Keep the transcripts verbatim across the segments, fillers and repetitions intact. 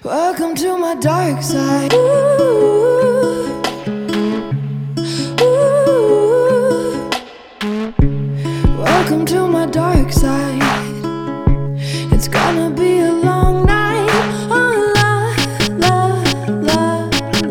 Welcome to my dark side. Ooh, ooh. Welcome to my dark side. It's gonna be a long night. Oh, la, la, la,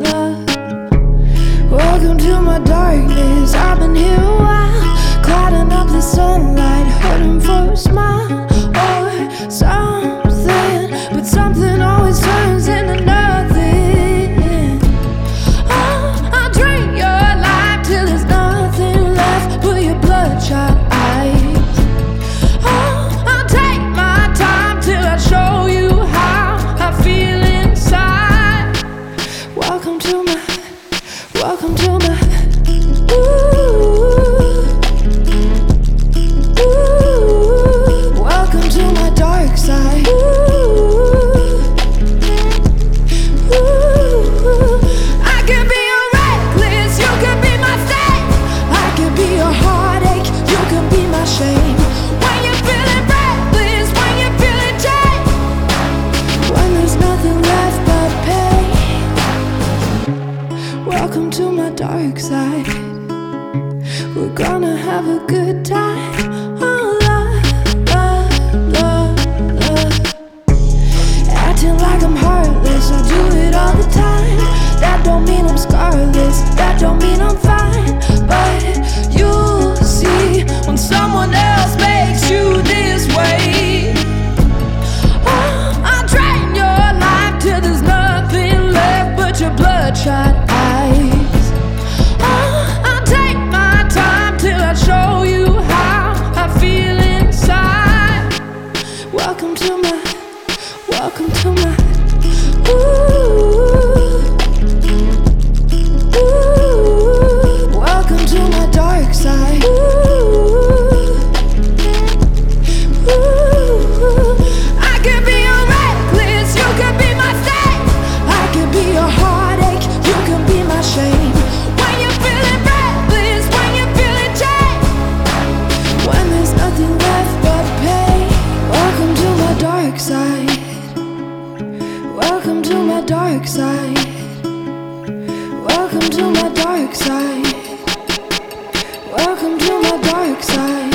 la. Welcome to my darkness. I've been here a while, clouding up the sunlight, hoping for a smile or something, but something always turns into nothing. Oh, I'll drink your life till there's nothing left but your bloodshot eyes. Oh, I'll take my time till I show you how I feel inside. Welcome to my, welcome to my, ooh, ooh. Welcome to my dark side. Welcome to my dark side. We're gonna have a good time. Oh, la, la, la, la. Acting like I'm heartless, I do it all the time. That don't mean I'm scarless, that don't mean I'm fine. But you'll see when someone else makes you this way. Oh, I'll drain your life till there's nothing left but your bloodshot eyes. Welcome to my, welcome to my, ooh, ooh. Welcome to my dark side. Ooh, ooh. I could be your reckless, you could be my saint. I could be your heartache, you can be my shame. When you're feeling reckless, when you're feeling chained, when there's nothing left but pain. Welcome to my dark side. Welcome to my dark side. Welcome to my dark side. Welcome to my dark side.